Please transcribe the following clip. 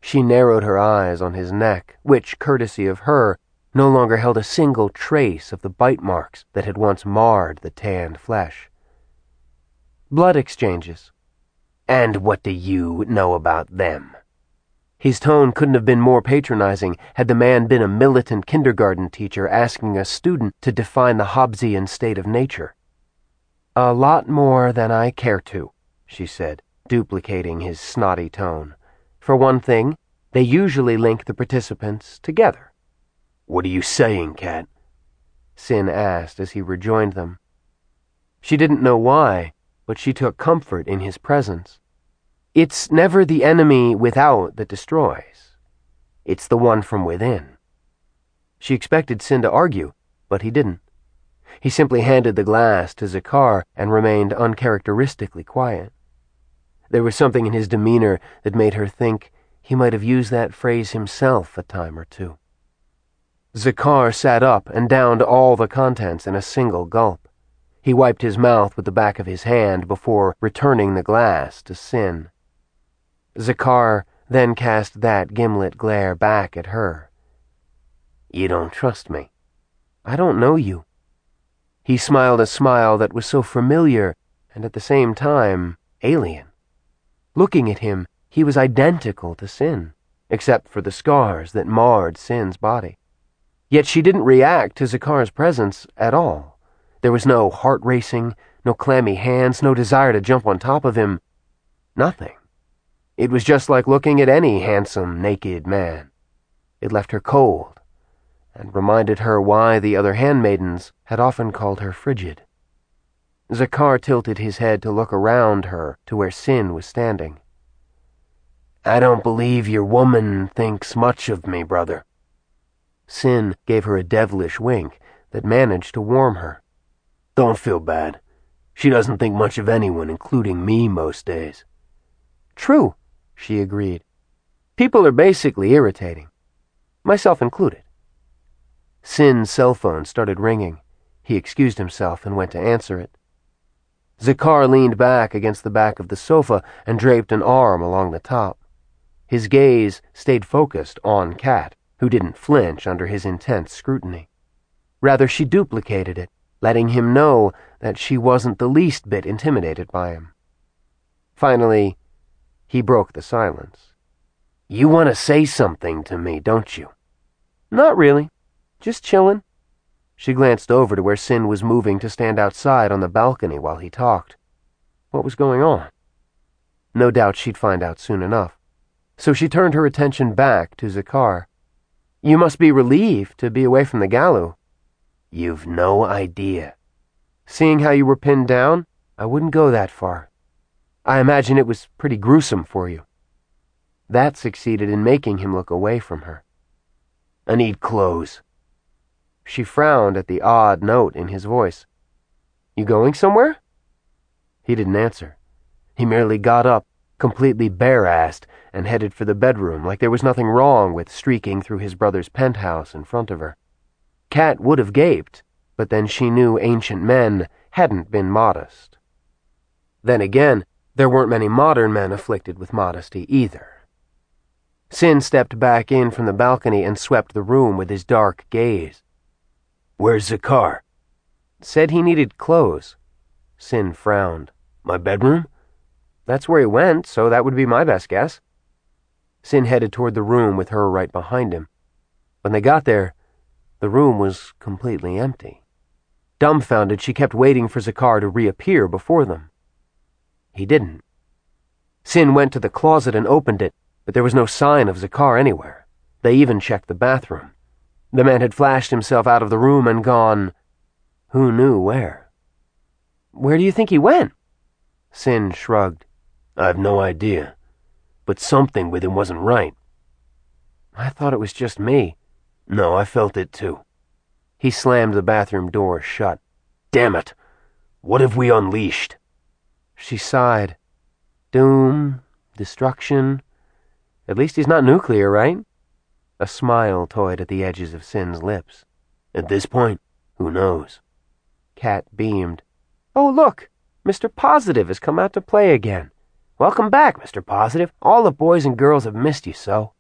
She narrowed her eyes on his neck, which, courtesy of her, no longer held a single trace of the bite marks that had once marred the tanned flesh. Blood exchanges. And what do you know about them? His tone couldn't have been more patronizing had the man been a militant kindergarten teacher asking a student to define the Hobbesian state of nature. A lot more than I care to, she said, duplicating his snotty tone. For one thing, they usually link the participants together. What are you saying, Kat? Sin asked as he rejoined them. She didn't know why, but she took comfort in his presence. It's never the enemy without that destroys. It's the one from within. She expected Sin to argue, but he didn't. He simply handed the glass to Zakar and remained uncharacteristically quiet. There was something in his demeanor that made her think he might have used that phrase himself a time or two. Zakar sat up and downed all the contents in a single gulp. He wiped his mouth with the back of his hand before returning the glass to Sin. Zakar then cast that gimlet glare back at her. You don't trust me. I don't know you. He smiled a smile that was so familiar and at the same time alien. Looking at him, he was identical to Sin, except for the scars that marred Sin's body. Yet she didn't react to Zakar's presence at all. There was no heart racing, no clammy hands, no desire to jump on top of him. Nothing. It was just like looking at any handsome, naked man. It left her cold, and reminded her why the other handmaidens had often called her frigid. Zakar tilted his head to look around her to where Sin was standing. I don't believe your woman thinks much of me, brother. Sin gave her a devilish wink that managed to warm her. Don't feel bad. She doesn't think much of anyone, including me, most days. True, she agreed. People are basically irritating. Myself included. Sin's cell phone started ringing. He excused himself and went to answer it. Zakar leaned back against the back of the sofa and draped an arm along the top. His gaze stayed focused on Kat, who didn't flinch under his intense scrutiny. Rather, she duplicated it, letting him know that she wasn't the least bit intimidated by him. Finally, he broke the silence. You want to say something to me, don't you? Not really. Just chillin'. She glanced over to where Sin was moving to stand outside on the balcony while he talked. What was going on? No doubt she'd find out soon enough. So she turned her attention back to Zakar. You must be relieved to be away from the Galu. You've no idea. Seeing how you were pinned down, I wouldn't go that far. I imagine it was pretty gruesome for you. That succeeded in making him look away from her. I need clothes. She frowned at the odd note in his voice. You going somewhere? He didn't answer. He merely got up, completely bare-assed, and headed for the bedroom like there was nothing wrong with streaking through his brother's penthouse in front of her. Kat would have gaped, but then she knew ancient men hadn't been modest. Then again, there weren't many modern men afflicted with modesty either. Sin stepped back in from the balcony and swept the room with his dark gaze. Where's Zakar? Said he needed clothes. Sin frowned. My bedroom? That's where he went, so that would be my best guess. Sin headed toward the room with her right behind him. When they got there, the room was completely empty. Dumbfounded, she kept waiting for Zakar to reappear before them. He didn't. Sin went to the closet and opened it, but there was no sign of Zakar anywhere. They even checked the bathroom. The man had flashed himself out of the room and gone, who knew where? Where do you think he went? Sin shrugged. I've no idea, but something with him wasn't right. I thought it was just me. No, I felt it too. He slammed the bathroom door shut. Damn it! What have we unleashed? She sighed. Doom, destruction. At least he's not nuclear, right? A smile toyed at the edges of Sin's lips. At this point, who knows? Kat beamed. Oh, look! Mr. Positive has come out to play again. Welcome back, Mr. Positive. All the boys and girls have missed you so.